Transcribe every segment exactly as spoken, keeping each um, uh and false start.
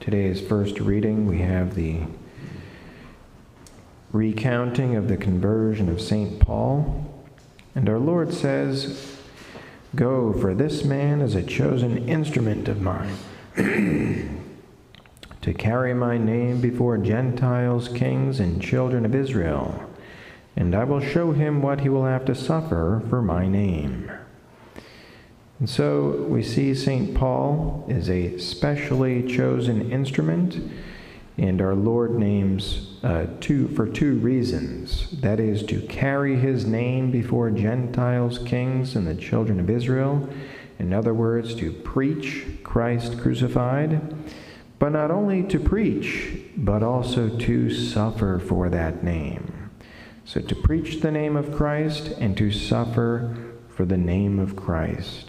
today's first reading, we have the recounting of the conversion of Saint Paul. And our Lord says, "Go, for this man is a chosen instrument of mine, to carry my name before Gentiles, kings, and children of Israel. And I will show him what he will have to suffer for my name." And so we see Saint Paul is a specially chosen instrument, and our Lord names uh, two for two reasons. That is, to carry his name before Gentiles, kings, and the children of Israel. In other words, to preach Christ crucified, but not only to preach, but also to suffer for that name. So to preach the name of Christ and to suffer for the name of Christ.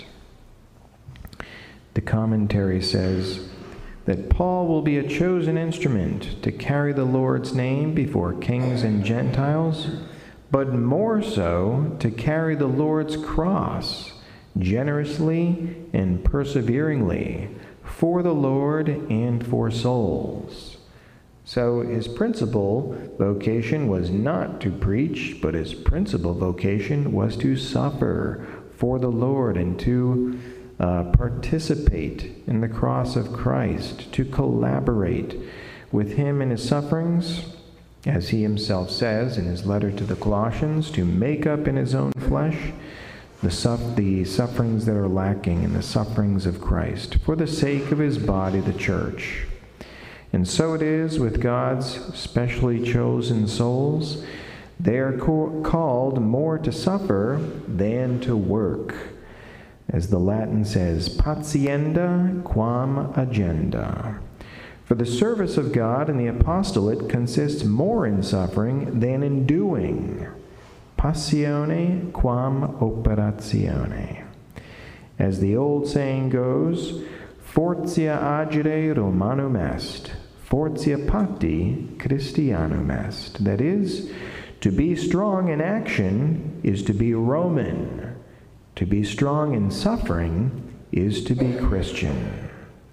The commentary says that Paul will be a chosen instrument to carry the Lord's name before kings and Gentiles, but more so to carry the Lord's cross generously and perseveringly for the Lord and for souls. So his principal vocation was not to preach, but his principal vocation was to suffer for the Lord and to uh, participate in the cross of Christ, to collaborate with him in his sufferings, as he himself says in his letter to the Colossians, to make up in his own flesh the, suff- the sufferings that are lacking in the sufferings of Christ, for the sake of his body, the church. And so it is with God's specially chosen souls. They are co- called more to suffer than to work. As the Latin says, patienda quam agenda. For the service of God and the apostolate consists more in suffering than in doing. Passione quam operatione. As the old saying goes, fortia agere Romanum est, fortia pati Christianum est. That is, to be strong in action is to be Roman. To be strong in suffering is to be Christian.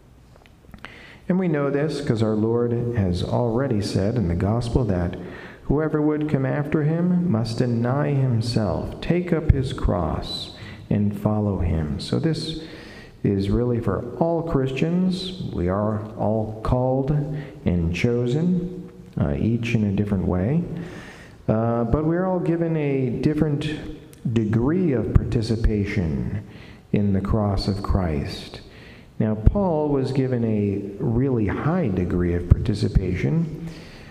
And we know this because our Lord has already said in the gospel that whoever would come after him must deny himself, take up his cross, and follow him. So this is really for all Christians. We are all called and chosen, uh, each in a different way. Uh, but we're all given a different degree of participation in the cross of Christ. Now, Paul was given a really high degree of participation.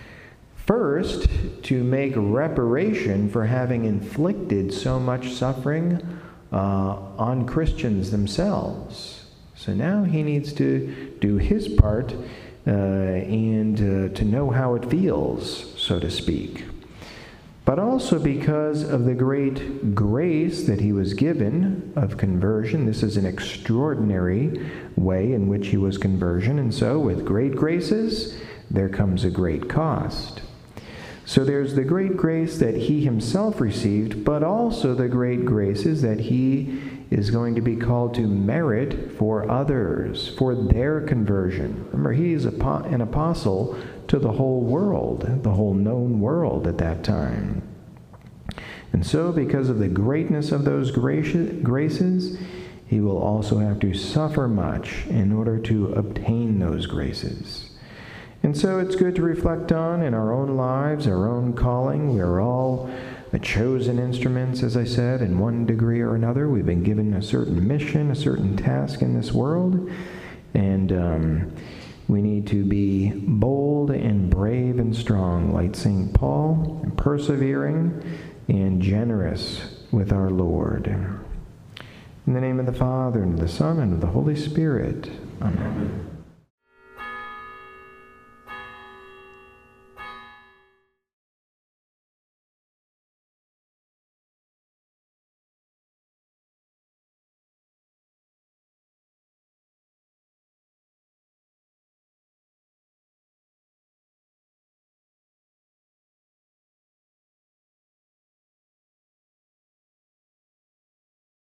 First, to make reparation for having inflicted so much suffering uh, on Christians themselves. So now he needs to do his part uh, and uh, to know how it feels, so to speak. But also because of the great grace that he was given of conversion. This is an extraordinary way in which he was conversion. And so with great graces, there comes a great cost. So there's the great grace that he himself received, but also the great graces that he is going to be called to merit for others, for their conversion. Remember, he is an apostle to the whole world, the whole known world at that time. And so, because of the greatness of those graces, he will also have to suffer much in order to obtain those graces. And so it's good to reflect on in our own lives, our own calling. We are all chosen instruments, as I said, in one degree or another. We've been given a certain mission, a certain task in this world, and um, we need to be bold and brave and strong, like Saint Paul, and persevering and generous with our Lord. In the name of the Father, and of the Son, and of the Holy Spirit. Amen. Amen.